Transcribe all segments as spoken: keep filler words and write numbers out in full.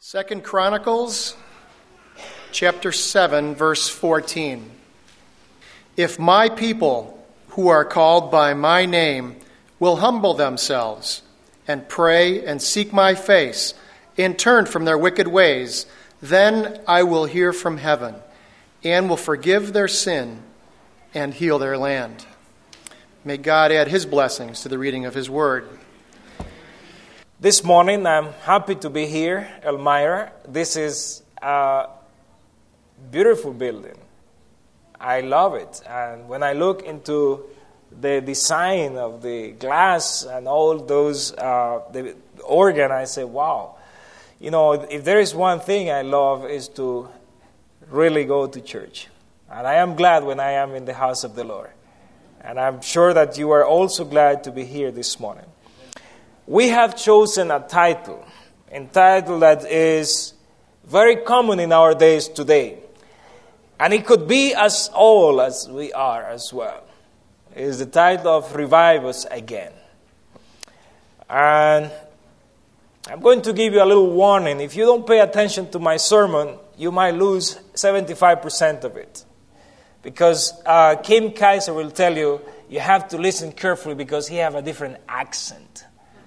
Second Chronicles, chapter seven, verse fourteen. If my people, who are called by my name, will humble themselves and pray and seek my face and turn from their wicked ways, then I will hear from heaven and will forgive their sin and heal their land. May God add his blessings to the reading of his word. This morning, I'm happy to be here, Elmira. This is a beautiful building. I love it. And when I look into the design of the glass and all those, uh, the organ, I say, wow. You know, if there is one thing I love is to really go to church. And I am glad when I am in the house of the Lord. And I'm sure that you are also glad to be here this morning. We have chosen a title, a title that is very common in our days today. And it could be as old as we are as well. It is the title of Revive Us Again. And I'm going to give you a little warning. If you don't pay attention to my sermon, you might lose seventy-five percent of it. Because uh, Kim Kaiser will tell you, you have to listen carefully because he has a different accent.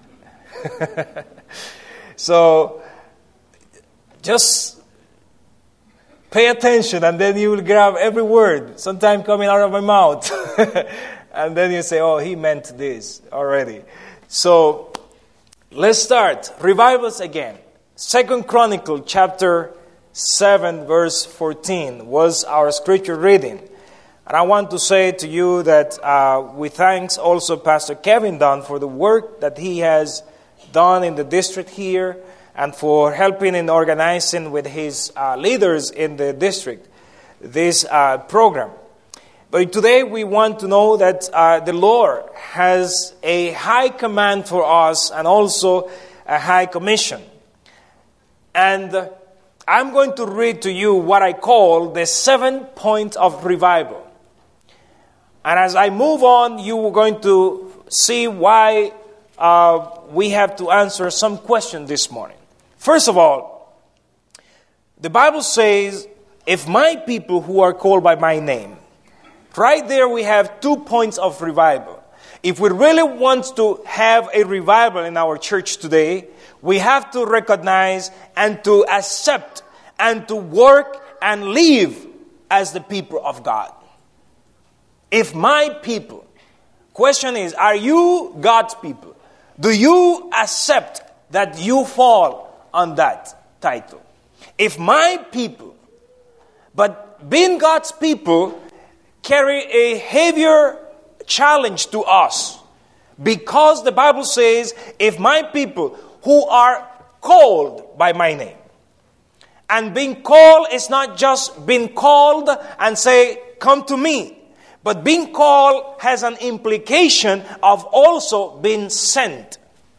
So, just pay attention and then you will grab every word, sometimes coming out of my mouth. And then you say, oh, he meant this already. So, let's start. Revive us again. Second Chronicles chapter seven, verse fourteen was our scripture reading. And I want to say to you that uh, we thanks also Pastor Kevin Dunn for the work that he has done in the district here and for helping in organizing with his uh, leaders in the district this uh, program. But today we want to know that uh, the Lord has a high command for us and also a high commission. And uh, I'm going to read to you what I call the seven points of revival. And as I move on, you are going to see why uh, we have to answer some questions this morning. First of all, the Bible says, if my people who are called by my name, right there we have two points of revival. If we really want to have a revival in our church today, we have to recognize and to accept and to work and live as the people of God. If my people, question is, are you God's people? Do you accept that you fall on that title? If my people, but being God's people, carry a heavier challenge to us. Because the Bible says, if my people who are called by my name. And being called is not just being called and say, come to me. But being called has an implication of also being sent.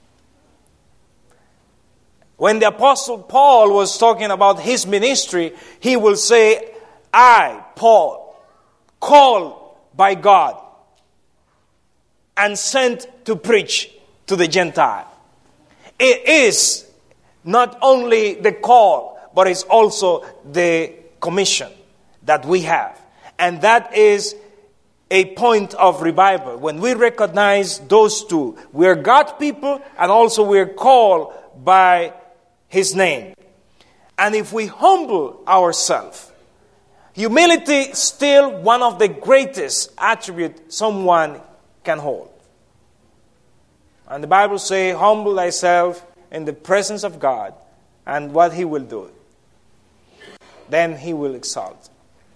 When the Apostle Paul was talking about his ministry, he will say, I, Paul, called by God and sent to preach to the Gentile. It is not only the call, but it's also the commission that we have. And that is a point of revival. When we recognize those two, we are God's people and also we are called by his name. And if we humble ourselves, humility is still one of the greatest attributes someone can hold. And the Bible says, humble thyself in the presence of God, and what he will do, then he will exalt.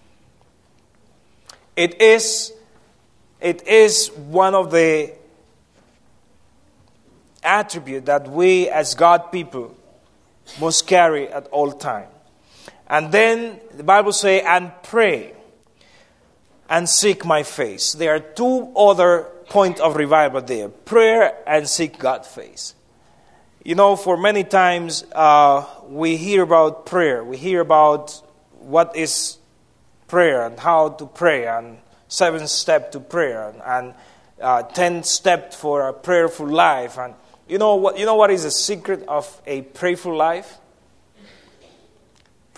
It is, it is one of the attributes that we as God people must carry at all times. And then the Bible says, and pray and seek my face. There are two other points of revival there. Prayer and seek God's face. You know, for many times uh, we hear about prayer. We hear about what is prayer and how to pray and seven steps to prayer and uh, ten steps for a prayerful life. And you know what? You know what is the secret of a prayerful life?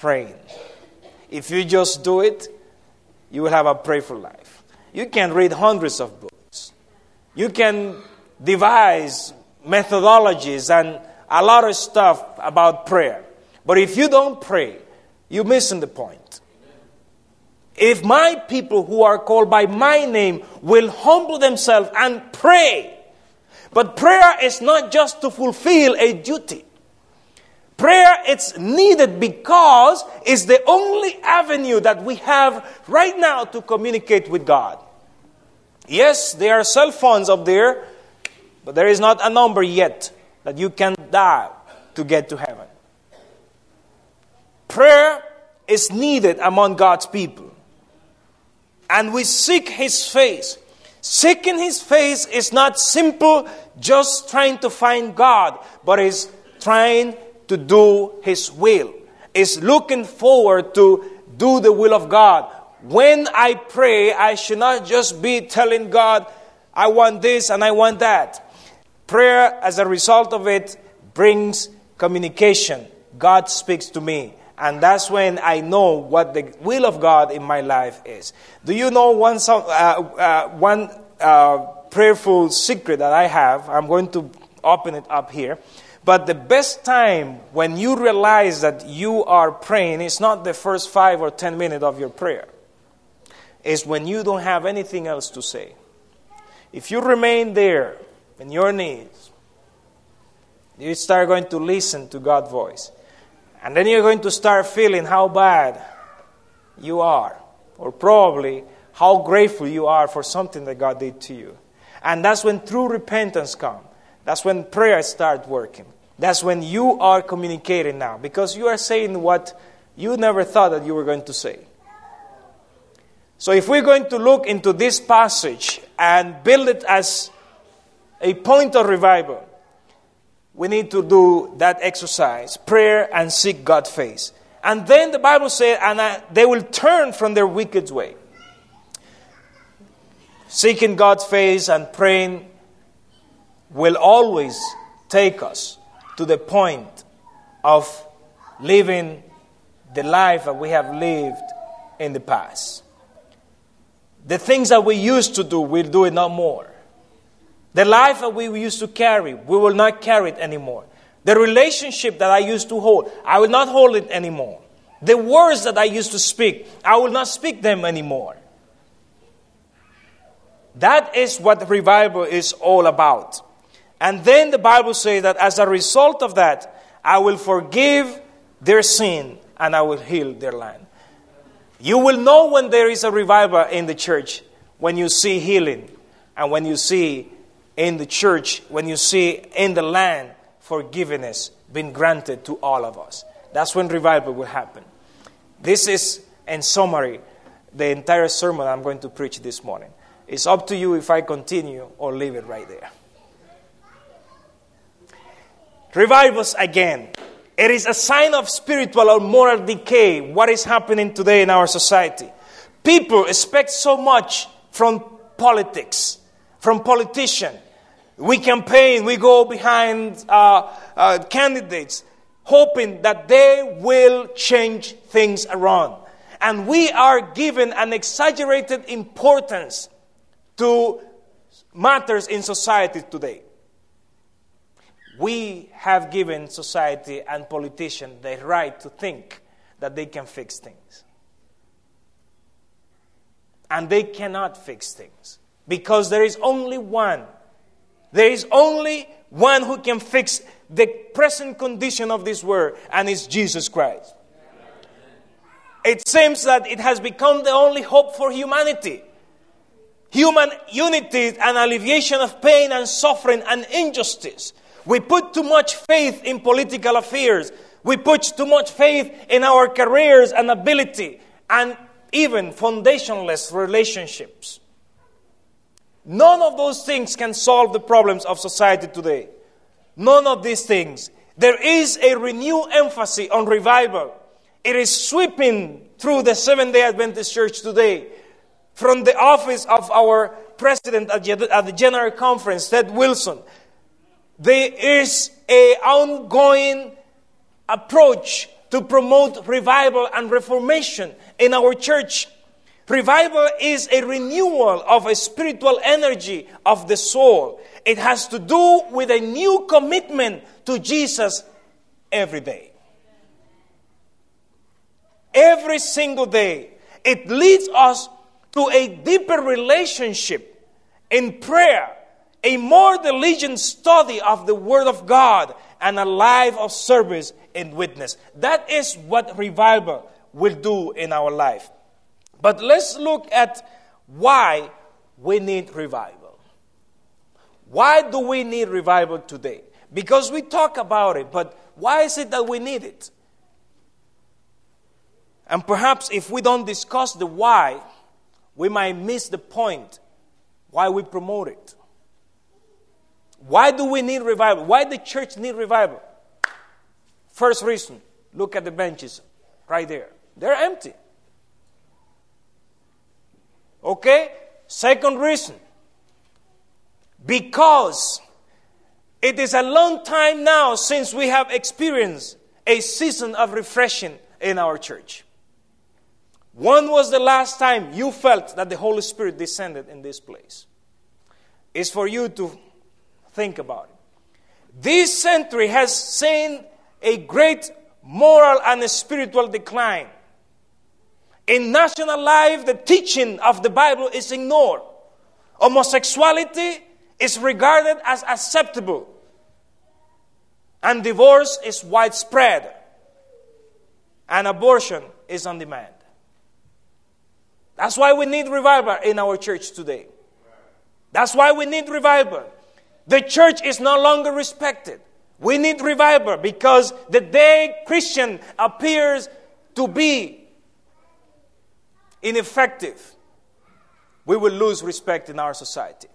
praying. If you just do it, you will have a prayerful life. You can read hundreds of books. You can devise methodologies and a lot of stuff about prayer. But if you don't pray, you're missing the point. If my people who are called by my name will humble themselves and pray. But prayer is not just to fulfill a duty. Prayer is needed because it's the only avenue that we have right now to communicate with God. Yes, there are cell phones up there, but there is not a number yet that you can dial to get to heaven. Prayer is needed among God's people. And we seek His face. Seeking His face is not simple, just trying to find God, but is trying to do His will. Is looking forward to do the will of God. When I pray, I should not just be telling God, I want this and I want that. Prayer, as a result of it, brings communication. God speaks to me. And that's when I know what the will of God in my life is. Do you know one, uh, uh, one uh, prayerful secret that I have? I'm going to open it up here. But the best time when you realize that you are praying is not the first five or ten minutes of your prayer. It's when you don't have anything else to say. If you remain there on your knees, you start going to listen to God's voice. And then you're going to start feeling how bad you are. Or probably how grateful you are for something that God did to you. And that's when true repentance comes. That's when prayer starts working. That's when you are communicating now. Because you are saying what you never thought that you were going to say. So if we're going to look into this passage and build it as a point of revival, we need to do that exercise, prayer and seek God's face. And then the Bible says, and uh, they will turn from their wicked way. Seeking God's face and praying will always take us to the point of living the life that we have lived in the past. The things that we used to do, we'll do it no more. The life that we used to carry, we will not carry it anymore. The relationship that I used to hold, I will not hold it anymore. The words that I used to speak, I will not speak them anymore. That is what revival is all about. And then the Bible says that as a result of that, I will forgive their sin and I will heal their land. You will know when there is a revival in the church, when you see healing and when you see in the church, when you see in the land forgiveness being granted to all of us. That's when revival will happen. This is, in summary, the entire sermon I'm going to preach this morning. It's up to you if I continue or leave it right there. Revivals again. It is a sign of spiritual or moral decay, what is happening today in our society. People expect so much from politics, from politicians. We campaign, we go behind uh, uh, candidates, hoping that they will change things around. And we are given an exaggerated importance to matters in society today. We have given society and politicians the right to think that they can fix things. And they cannot fix things. Because there is only one. There is only one who can fix the present condition of this world, and it's Jesus Christ. It seems that it has become the only hope for humanity. Human unity and alleviation of pain and suffering and injustice. We put too much faith in political affairs. We put too much faith in our careers and ability, and even foundationless relationships. None of those things can solve the problems of society today. None of these things. There is a renewed emphasis on revival. It is sweeping through the Seventh-day Adventist Church today. From the office of our president at the General Conference, Ted Wilson, there is an ongoing approach to promote revival and reformation in our church. Revival is a renewal of a spiritual energy of the soul. It has to do with a new commitment to Jesus every day. Every single day. It leads us to a deeper relationship in prayer, a more diligent study of the Word of God, and a life of service and witness. That is what revival will do in our life. But let's look at why we need revival. Why do we need revival today? Because we talk about it, but why is it that we need it? And perhaps if we don't discuss the why, we might miss the point why we promote it. Why do we need revival? Why the church need revival? First reason, look at the benches right there. They're empty. Okay? Second reason, because it is a long time now since we have experienced a season of refreshing in our church. When was the last time you felt that the Holy Spirit descended in this place? It's for you to think about it. This century has seen a great moral and spiritual decline. In national life, the teaching of the Bible is ignored. Homosexuality is regarded as acceptable. And divorce is widespread. And abortion is on demand. That's why we need revival in our church today. That's why we need revival. The church is no longer respected. We need revival because the day Christian appears to be ineffective, we will lose respect in our society.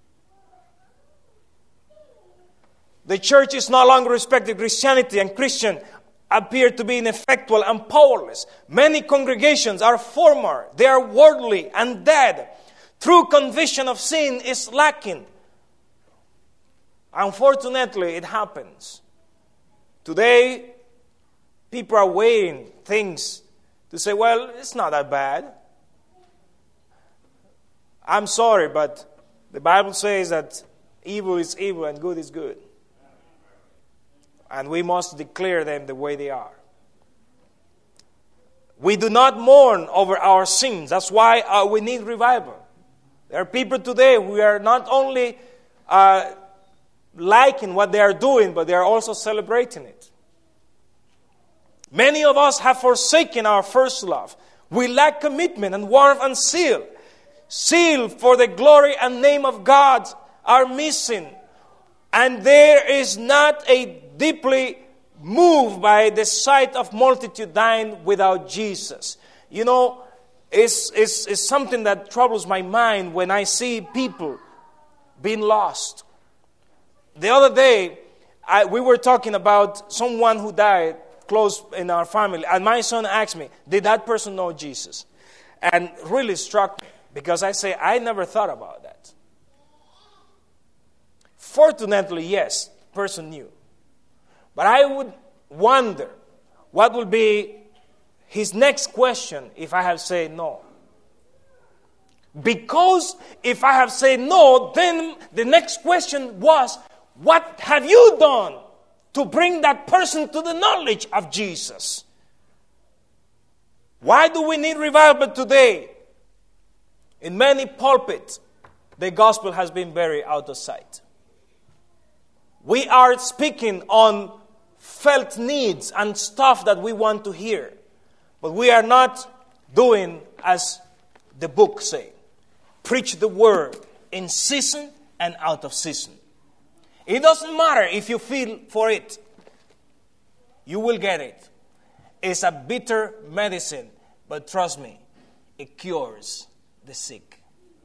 The church is no longer respected. Christianity and Christian appear to be ineffectual and powerless. Many congregations are former, they are worldly and dead. True conviction of sin is lacking. Unfortunately, it happens. Today, people are weighing things to say, well, it's not that bad. I'm sorry, but the Bible says that evil is evil and good is good. And we must declare them the way they are. We do not mourn over our sins. That's why uh, we need revival. There are people today who are not only uh, liking what they are doing, but they are also celebrating it. Many of us have forsaken our first love. We lack commitment and warmth and zeal. Zeal for the glory and name of God are missing. And there is not a deeply moved by the sight of multitude dying without Jesus. You know, it's, it's, it's something that troubles my mind when I see people being lost. The other day, I, we were talking about someone who died close in our family, and my son asked me, did that person know Jesus? And really struck me, because I say, I never thought about that. Fortunately, yes, person knew. But I would wonder what would be his next question if I have said no. Because if I have said no, then the next question was, what have you done to bring that person to the knowledge of Jesus? Why do we need revival today? In many pulpits, the gospel has been very out of sight. We are speaking on felt needs and stuff that we want to hear. But we are not doing as the book says. Preach the word in season and out of season. It doesn't matter if you feel for it. You will get it. It's a bitter medicine, but trust me, it cures the sick.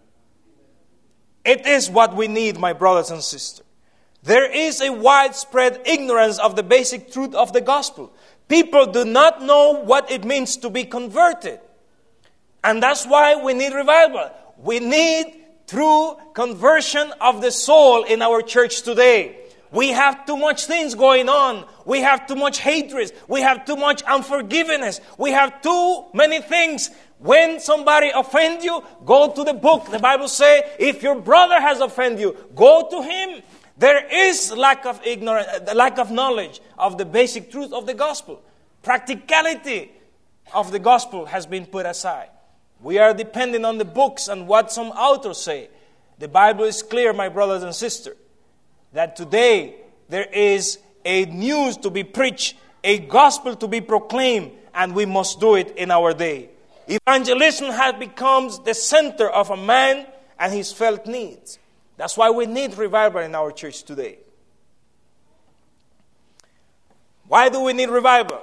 It is what we need, my brothers and sisters. There is a widespread ignorance of the basic truth of the gospel. People do not know what it means to be converted. And that's why we need revival. We need true conversion of the soul in our church today. We have too much things going on. We have too much hatred. We have too much unforgiveness. We have too many things. When somebody offends you, go to the book. The Bible says, if your brother has offended you, go to him. There is lack of ignorance, lack of knowledge of the basic truth of the gospel. Practicality of the gospel has been put aside. We are dependent on the books and what some authors say. The Bible is clear, my brothers and sisters, that today there is a news to be preached, a gospel to be proclaimed, and we must do it in our day. Evangelism has become the center of a man and his felt needs. That's why we need revival in our church today. Why do we need revival?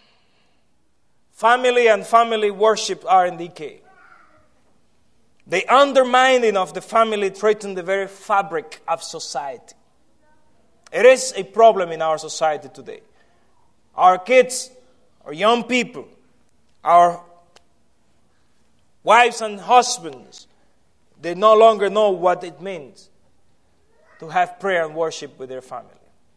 Family and family worship are in decay. The undermining of the family threatens the very fabric of society. It is a problem in our society today. Our kids, our young people, our wives and husbands, they no longer know what it means to have prayer and worship with their family.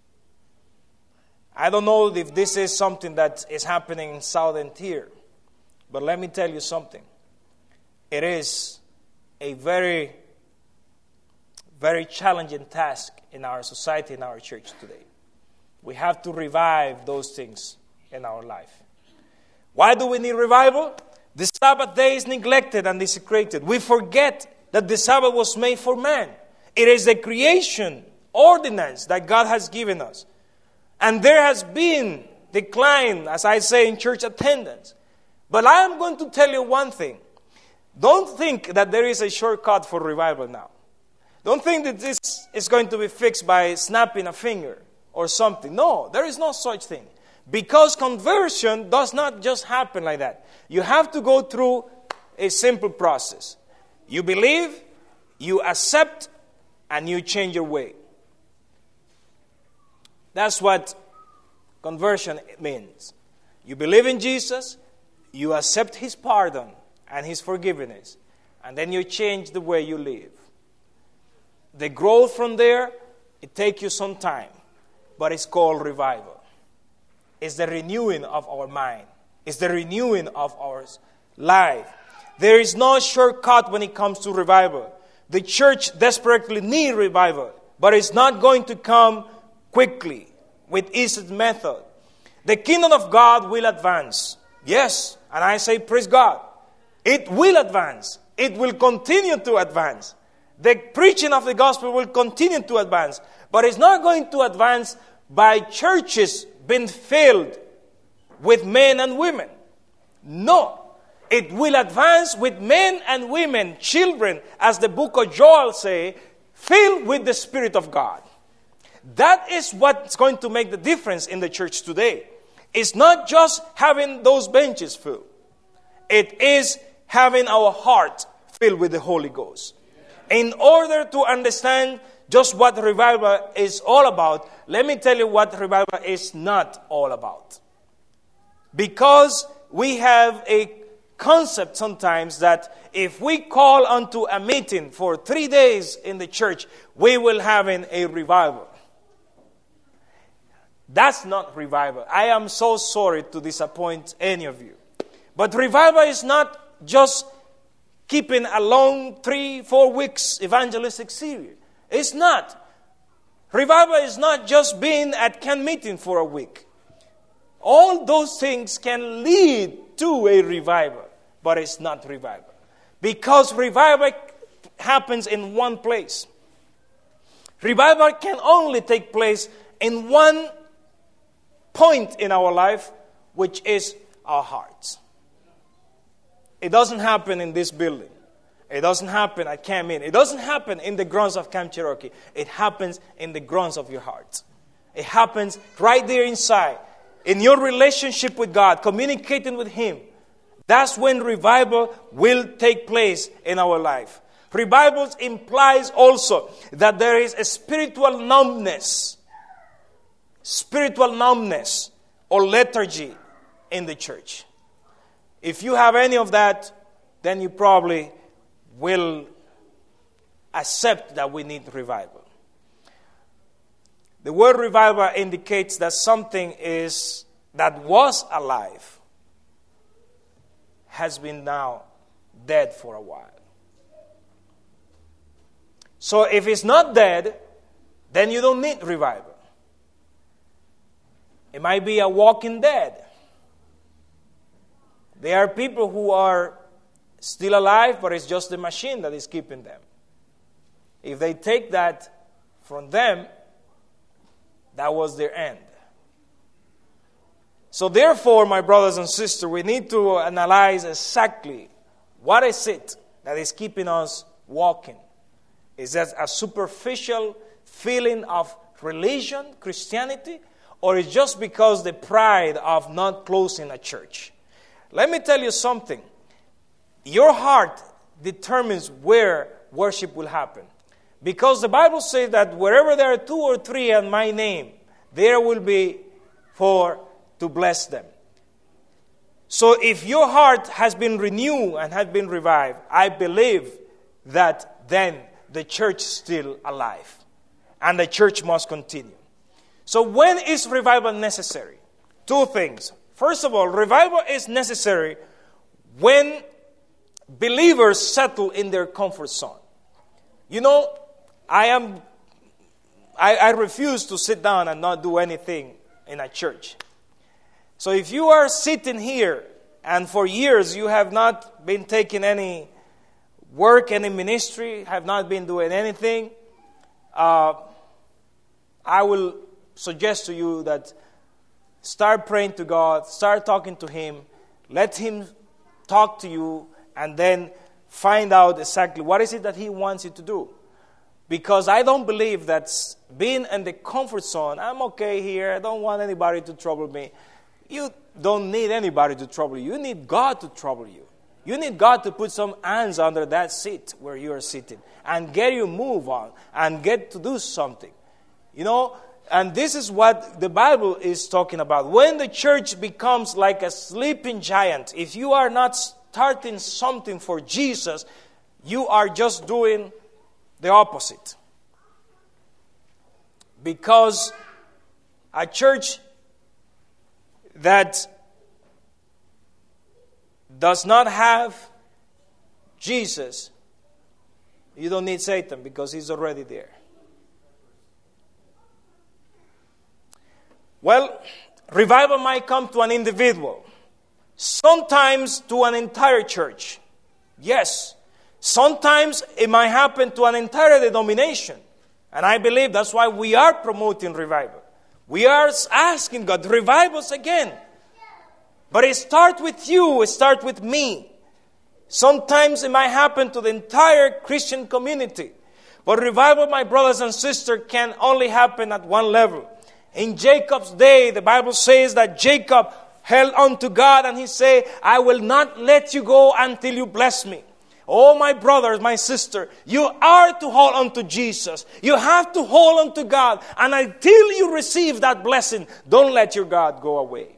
I don't know if this is something that is happening in Southern Tier, but let me tell you something. It is a very, very challenging task in our society, in our church today. We have to revive those things in our life. Why do we need revival? The Sabbath day is neglected and desecrated. We forget that the Sabbath was made for man. It is a creation ordinance that God has given us. And there has been decline, as I say, in church attendance. But I am going to tell you one thing. Don't think that there is a shortcut for revival now. Don't think that this is going to be fixed by snapping a finger or something. No, there is no such thing. Because conversion does not just happen like that. You have to go through a simple process. You believe, you accept, and you change your way. That's what conversion means. You believe in Jesus, you accept His pardon and His forgiveness, and then you change the way you live. The growth from there, it takes you some time, but it's called revival. It's the renewing of our mind. It's the renewing of our life. There is no shortcut when it comes to revival. The church desperately needs revival, but it's not going to come quickly with easy method. The kingdom of God will advance. Yes, and I say praise God. It will advance. It will continue to advance. The preaching of the gospel will continue to advance. But it's not going to advance by churches being filled with men and women. No. It will advance with men and women, children, as the book of Joel says, filled with the Spirit of God. That is what's going to make the difference in the church today. It's not just having those benches filled. It is having our heart filled with the Holy Ghost. In order to understand just what revival is all about, let me tell you what revival is not all about. Because we have a concept sometimes that if we call unto a meeting for three days in the church, we will have a revival. That's not revival. I am so sorry to disappoint any of you. But revival is not just keeping a long three, four weeks evangelistic series. It's not. Revival is not just being at camp meeting for a week. All those things can lead to a revival, but it's not revival. Because revival happens in one place. Revival can only take place in one point in our life, which is our hearts. It doesn't happen in this building. It doesn't happen at Camp Meeting. It doesn't happen in the grounds of Camp Cherokee. It happens in the grounds of your heart. It happens right there inside. In your relationship with God, communicating with Him. That's when revival will take place in our life. Revival implies also that there is a spiritual numbness. Spiritual numbness or lethargy in the church. If you have any of that, then you probably will accept that we need revival. The word revival indicates that something is that was alive has been now dead for a while. So if it's not dead, then you don't need revival. It might be a walking dead. There are people who are still alive, but it's just the machine that is keeping them. If they take that from them, that was their end. So therefore, my brothers and sisters, we need to analyze exactly what is it that is keeping us walking. Is that a superficial feeling of religion, Christianity, or is just because the pride of not closing a church? Let me tell you something. Your heart determines where worship will happen. Because the Bible says that wherever there are two or three in my name, there will be for to bless them. So if your heart has been renewed and has been revived, I believe that then the church is still alive. And the church must continue. So when is revival necessary? Two things. First of all, revival is necessary when believers settle in their comfort zone. You know, I am, I, I refuse to sit down and not do anything in a church. So if you are sitting here and for years you have not been taking any work, any ministry, have not been doing anything, uh, I will suggest to you that start praying to God, start talking to Him, let Him talk to you, and then find out exactly what is it that He wants you to do. Because I don't believe that being in the comfort zone, I'm okay here, I don't want anybody to trouble me. You don't need anybody to trouble you. You need God to trouble you. You need God to put some hands under that seat where you are sitting and get you move on and get to do something. You know, and this is what the Bible is talking about. When the church becomes like a sleeping giant, if you are not starting something for Jesus, you are just doing the opposite. Because a church that does not have Jesus, you don't need Satan because he's already there. Well, revival might come to an individual. Sometimes to an entire church. Yes. Sometimes it might happen to an entire denomination. And I believe that's why we are promoting revival. We are asking God, revive us again. But it starts with you, it starts with me. Sometimes it might happen to the entire Christian community. But revival, my brothers and sisters, can only happen at one level. In Jacob's day, the Bible says that Jacob held on to God and he said, I will not let you go until you bless me. Oh, my brothers, my sister, you are to hold on to Jesus. You have to hold on to God. And until you receive that blessing, don't let your God go away.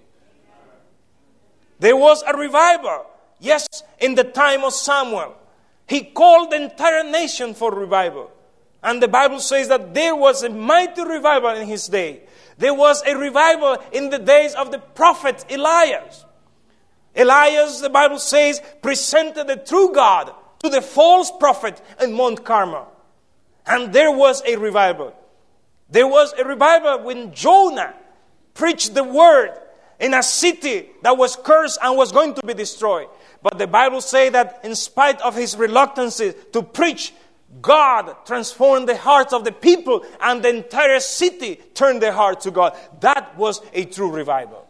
There was a revival. Yes, in the time of Samuel. He called the entire nation for revival. And the Bible says that there was a mighty revival in his day. There was a revival in the days of the prophet Elias. Elias, the Bible says, presented the true God to the false prophet in Mount Carmel. And there was a revival. There was a revival when Jonah preached the word in a city that was cursed and was going to be destroyed. But the Bible says that in spite of his reluctance to preach, God transformed the hearts of the people and the entire city turned their heart to God. That was a true revival.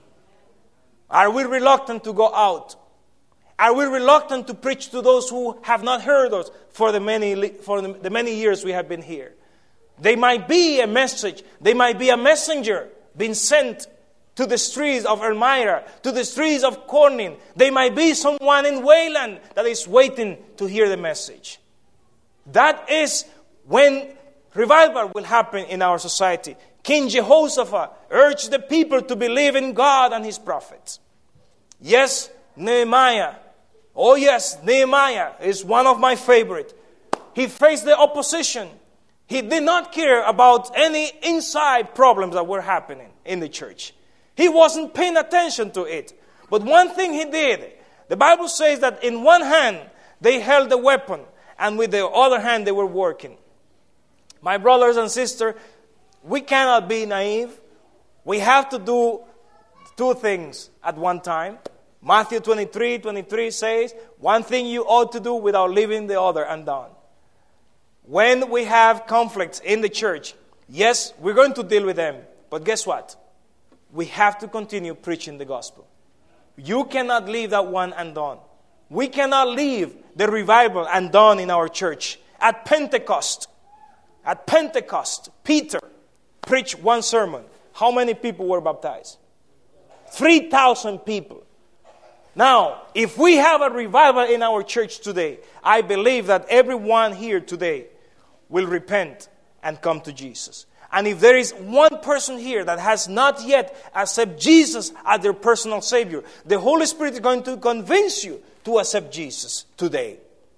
Are we reluctant to go out? Are we reluctant to preach to those who have not heard us for the many for the many years we have been here? They might be a message. They might be a messenger being sent to the streets of Elmira, to the streets of Corning. They might be someone in Wayland that is waiting to hear the message. That is when revival will happen in our society. King Jehoshaphat urged the people to believe in God and His prophets. Yes, Nehemiah. Oh yes, Nehemiah is one of my favorite. He faced the opposition. He did not care about any inside problems that were happening in the church. He wasn't paying attention to it. But one thing he did, the Bible says that in one hand they held the weapon, and with the other hand they were working. My brothers and sisters, we cannot be naive. We have to do two things at one time. Matthew twenty-three twenty-three says, one thing you ought to do without leaving the other undone. When we have conflicts in the church, yes, we're going to deal with them. But guess what? We have to continue preaching the gospel. You cannot leave that one undone. We cannot leave the revival undone in our church. At Pentecost, at Pentecost, Peter preached one sermon. How many people were baptized? three thousand people. Now, if we have a revival in our church today, I believe that everyone here today will repent and come to Jesus. And if there is one person here that has not yet accepted Jesus as their personal Savior, the Holy Spirit is going to convince you to accept Jesus today.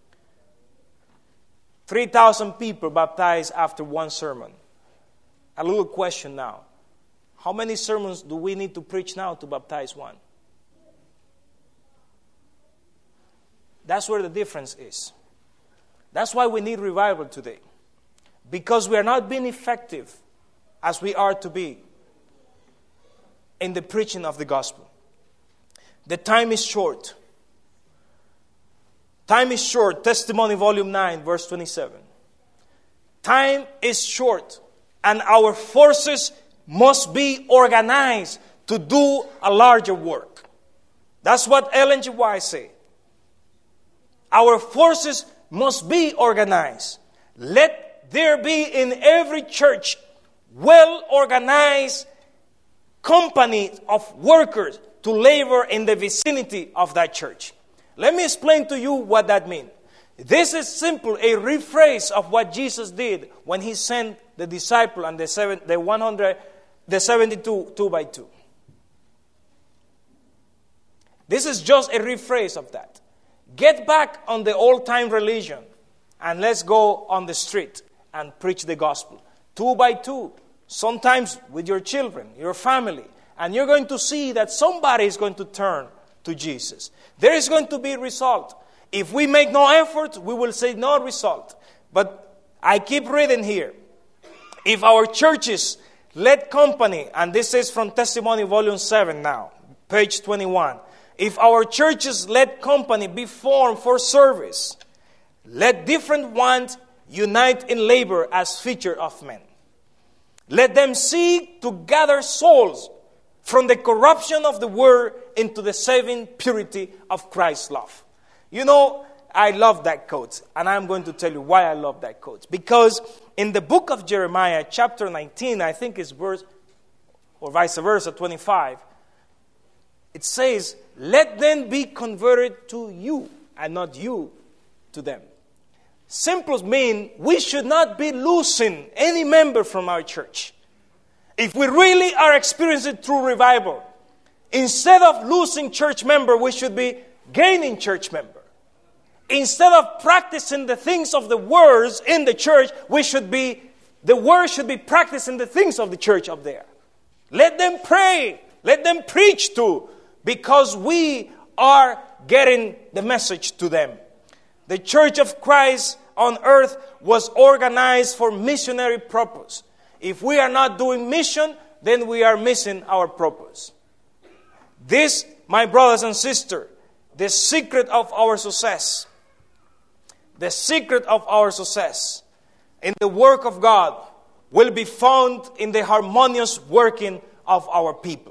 three thousand people baptized after one sermon. A little question now. How many sermons do we need to preach now to baptize one? That's where the difference is. That's why we need revival today. Because we are not being effective as we are to be in the preaching of the gospel. The time is short. Time is short. Testimony volume nine, verse twenty-seven. Time is short, and our forces must be organized to do a larger work. That's what Ellen G. White said. Our forces must be organized. Let there be in every church well-organized company of workers to labor in the vicinity of that church. Let me explain to you what that means. This is simple, a rephrase of what Jesus did when he sent the disciple and the seven, the one hundred, the seventy-two, two by two. This is just a rephrase of that. Get back on the old-time religion and let's go on the street and preach the gospel. Two by two, sometimes with your children, your family. And you're going to see that somebody is going to turn to Jesus. There is going to be result. If we make no effort, we will see no result. But I keep reading here. If our churches led company, and this is from Testimony Volume seven now, page twenty-one. If our churches led company be formed for service, let different ones unite in labor as feature of men. Let them seek to gather souls from the corruption of the world into the saving purity of Christ's love. You know, I love that quote, and I'm going to tell you why I love that quote. Because in the book of Jeremiah, chapter nineteen, I think it's verse, or vice versa, twenty-five, it says, let them be converted to you, and not you to them. Simply mean we should not be losing any member from our church. If we really are experiencing true revival, instead of losing church member, we should be gaining church member. Instead of practicing the things of the words in the church, we should be, the word should be practicing the things of the church up there. Let them pray. Let them preach too, because we are getting the message to them. The Church of Christ on earth was organized for missionary purpose. If we are not doing mission, then we are missing our purpose. This, my brothers and sisters, the secret of our success, the secret of our success in the work of God will be found in the harmonious working of our people.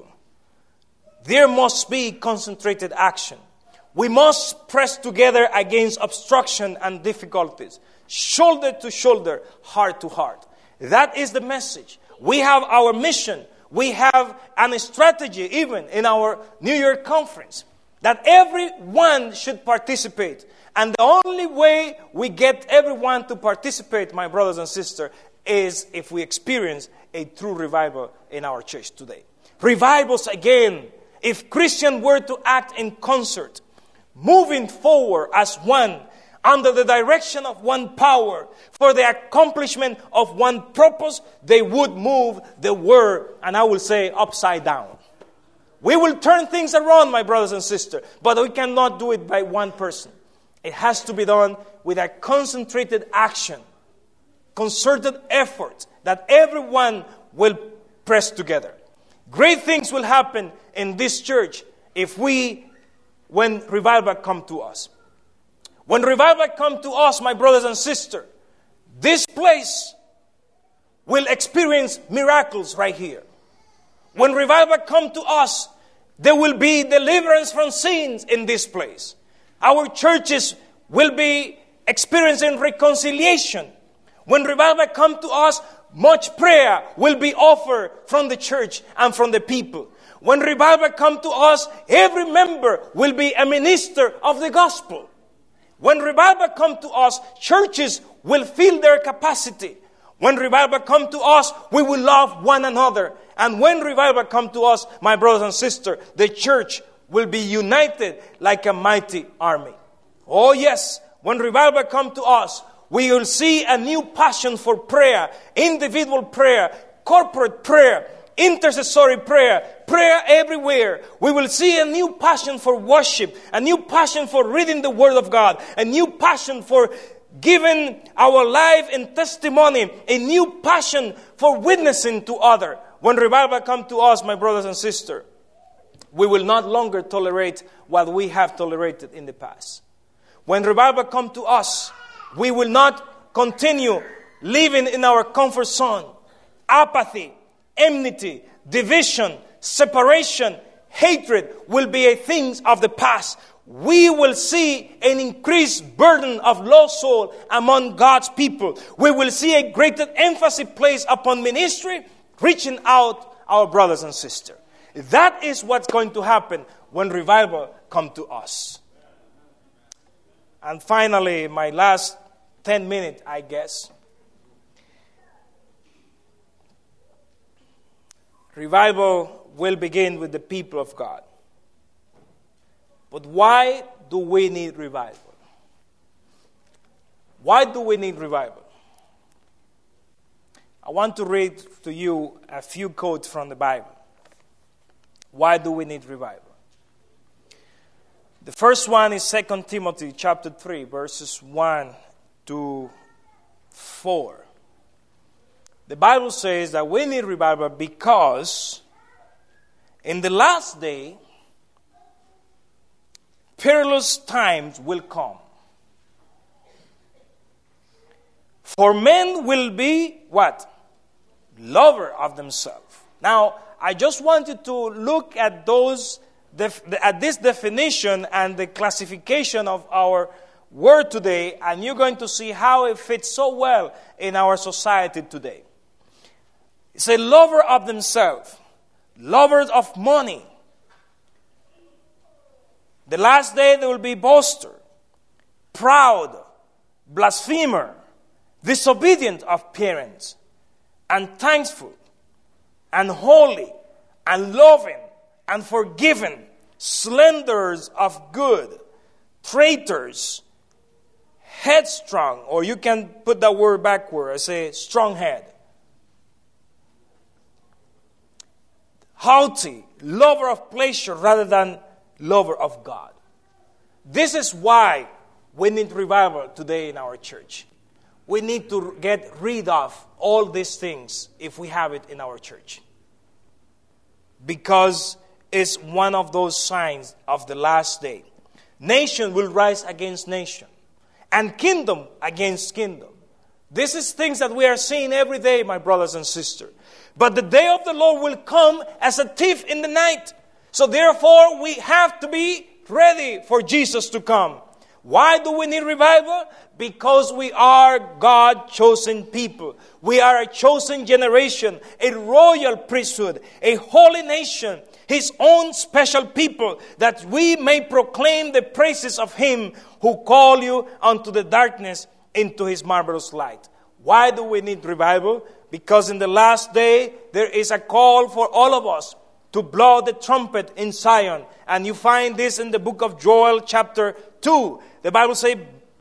There must be concentrated action. We must press together against obstruction and difficulties, shoulder to shoulder, heart to heart. That is the message. We have our mission. We have a strategy even in our New Year conference that everyone should participate. And the only way we get everyone to participate, my brothers and sisters, is if we experience a true revival in our church today. Revivals again. If Christians were to act in concert, moving forward as one, under the direction of one power, for the accomplishment of one purpose, they would move the world, and I will say, upside down. We will turn things around, my brothers and sisters, but we cannot do it by one person. It has to be done with a concentrated action, concerted effort that everyone will press together. Great things will happen in this church if we, when revival comes to us. When revival comes to us, my brothers and sisters, this place will experience miracles right here. When revival comes to us, there will be deliverance from sins in this place. Our churches will be experiencing reconciliation. When revival comes to us, much prayer will be offered from the church and from the people. When revival comes to us, every member will be a minister of the gospel. When revival comes to us, churches will fill their capacity. When revival comes to us, we will love one another. And when revival comes to us, my brothers and sisters, the church will be united like a mighty army. Oh yes, when revival comes to us, we will see a new passion for prayer, individual prayer, corporate prayer, intercessory prayer, prayer everywhere. We will see a new passion for worship, a new passion for reading the Word of God, a new passion for giving our life in testimony, a new passion for witnessing to others. When revival comes to us, my brothers and sisters, we will not longer tolerate what we have tolerated in the past. When revival comes to us, we will not continue living in our comfort zone. Apathy, enmity, division, separation, hatred will be a thing of the past. We will see an increased burden of lost soul among God's people. We will see a greater emphasis placed upon ministry, reaching out our brothers and sisters. That is what's going to happen when revival comes to us. And finally, my last ten minutes, I guess. Revival will begin with the people of God. But why do we need revival? Why do we need revival? I want to read to you a few quotes from the Bible. Why do we need revival? The first one is Second Timothy chapter three, verses one to four. The Bible says that we need revival because in the last day, perilous times will come. For men will be what? Lover of themselves. Now, I just want you to look at those, at this definition and the classification of our word today, and you're going to see how it fits so well in our society today. It's a lover of themselves, lovers of money. The last day there will be boaster, proud, blasphemer, disobedient of parents, unthankful, unholy, unloving, unforgiving, slanderers of good, traitors, headstrong, or you can put that word backward. I say strong head. Haughty, lover of pleasure rather than lover of God. This is why we need revival today in our church. We need to get rid of all these things if we have it in our church. Because it's one of those signs of the last day. Nation will rise against nation. And kingdom against kingdom. This is things that we are seeing every day, my brothers and sisters. But the day of the Lord will come as a thief in the night. So therefore, we have to be ready for Jesus to come. Why do we need revival? Because we are God-chosen people. We are a chosen generation, a royal priesthood, a holy nation, His own special people, that we may proclaim the praises of Him who called you unto the darkness into His marvelous light. Why do we need revival? Because in the last day, there is a call for all of us to blow the trumpet in Zion. And you find this in the book of Joel chapter two. The Bible says,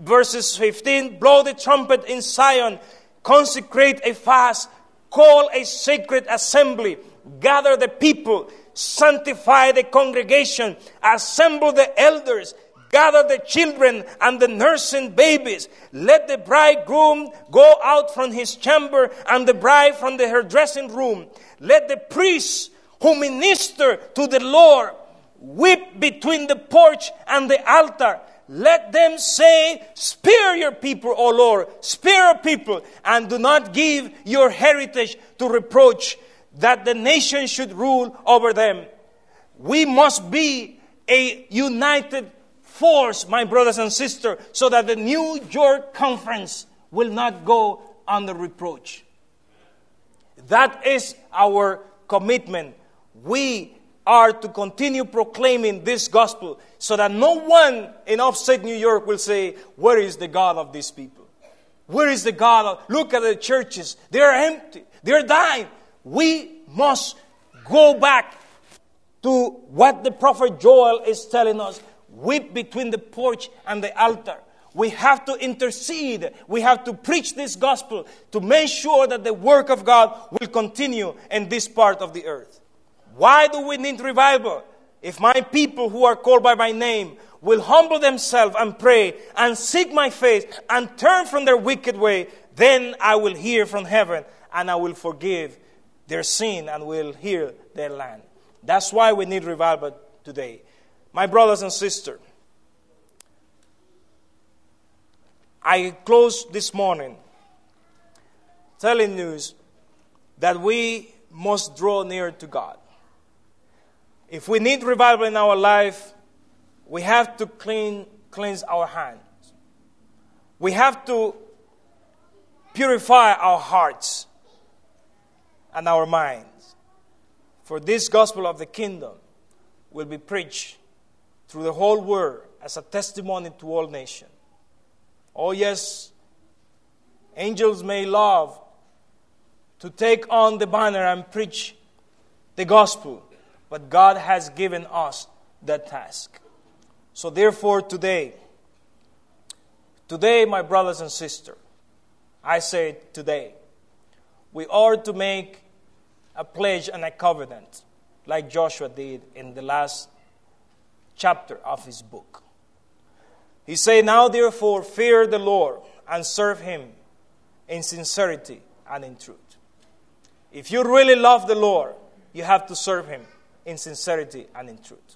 verses fifteen, blow the trumpet in Zion, consecrate a fast, call a sacred assembly, gather the people, sanctify the congregation, assemble the elders, gather the children and the nursing babies. Let the bridegroom go out from his chamber and the bride from the, her dressing room. Let the priests who minister to the Lord weep between the porch and the altar. Let them say, spare your people, O Lord, spare your people, and do not give your heritage to reproach, that the nation should rule over them. We must be a united force, my brothers and sisters, so that the New York Conference will not go under reproach. That is our commitment. We are to continue proclaiming this gospel so that no one in upstate New York will say, where is the God of these people? Where is the God of... Look at the churches. They are empty. They are dying. We must go back to what the prophet Joel is telling us. Weep between the porch and the altar. We have to intercede. We have to preach this gospel to make sure that the work of God will continue in this part of the earth. Why do we need revival? If my people who are called by my name will humble themselves and pray and seek my face and turn from their wicked way, then I will hear from heaven and I will forgive their sin and will heal their land. That's why we need revival today. My brothers and sisters, I close this morning telling you that we must draw near to God. If we need revival in our life, we have to clean, cleanse our hands. We have to purify our hearts and our minds. For this gospel of the kingdom will be preached through the whole world as a testimony to all nations. Oh yes, angels may love to take on the banner and preach the gospel, but God has given us that task. So therefore today, today my brothers and sisters, I say today, we ought to make a pledge and a covenant like Joshua did in the last chapter of his book. He said, now therefore fear the Lord and serve him in sincerity and in truth. If you really love the Lord, you have to serve him in sincerity and in truth.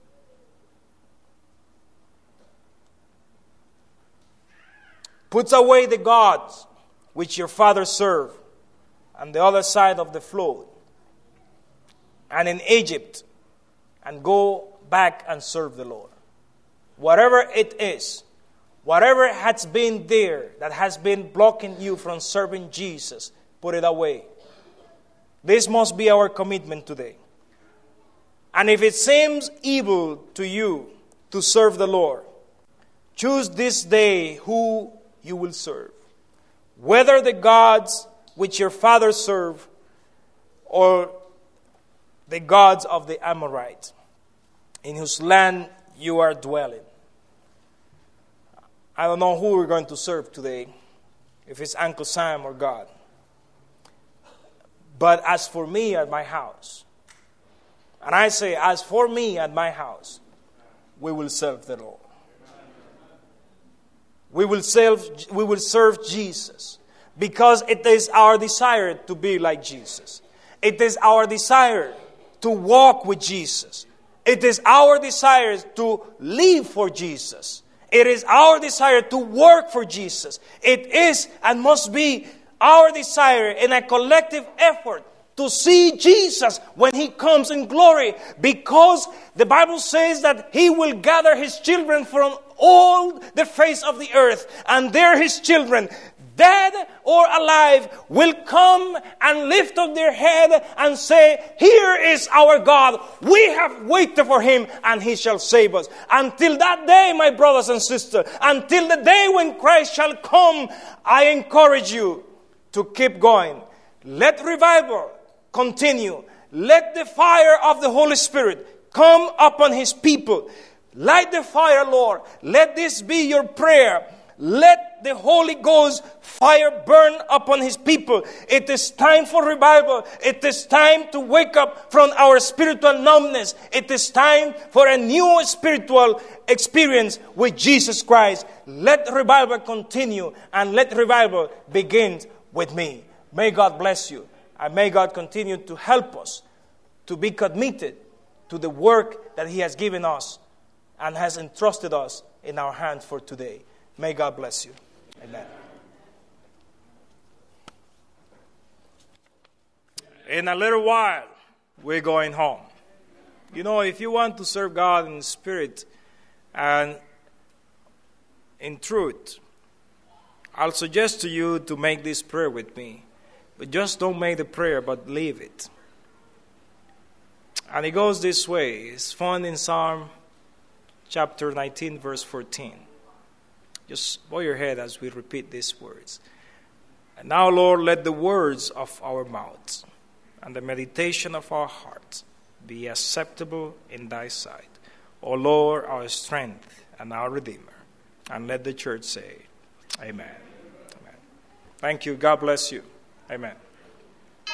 Put away the gods which your fathers served on the other side of the flood and in Egypt, and go back and serve the Lord. Whatever it is, whatever has been there that has been blocking you from serving Jesus, put it away. This must be our commitment today. And if it seems evil to you to serve the Lord, choose this day who you will serve. Whether the gods which your fathers served or the gods of the Amorites, in whose land you are dwelling. I don't know who we're going to serve today, if it's Uncle Sam or God. But as for me at my house, and I say, as for me at my house, we will serve the Lord. We will serve, we will serve Jesus, because it is our desire to be like Jesus. It is our desire to walk with Jesus. It is our desire to live for Jesus. It is our desire to work for Jesus. It is and must be our desire in a collective effort to see Jesus when he comes in glory, because the Bible says that he will gather his children from all the face of the earth, and there his children, dead or alive, will come and lift up their head and say, here is our God. We have waited for him and he shall save us. Until that day, my brothers and sisters, until the day when Christ shall come, I encourage you to keep going. Let revival continue. Let the fire of the Holy Spirit come upon his people. Light the fire, Lord. Let this be your prayer. Let the Holy Ghost fire burn upon His people. It is time for revival. It is time to wake up from our spiritual numbness. It is time for a new spiritual experience with Jesus Christ. Let revival continue, and let revival begin with me. May God bless you, and may God continue to help us to be committed to the work that He has given us and has entrusted us in our hands for today. May God bless you. Amen. In a little while, we're going home. You know, if you want to serve God in spirit and in truth, I'll suggest to you to make this prayer with me. But just don't make the prayer, but leave it. And it goes this way. It's found in Psalm chapter nineteen, verse fourteen. Just bow your head as we repeat these words. And now, Lord, let the words of our mouths and the meditation of our hearts be acceptable in Thy sight. O Lord, our strength and our Redeemer. And let the church say, Amen. Amen. Thank you. God bless you. Amen.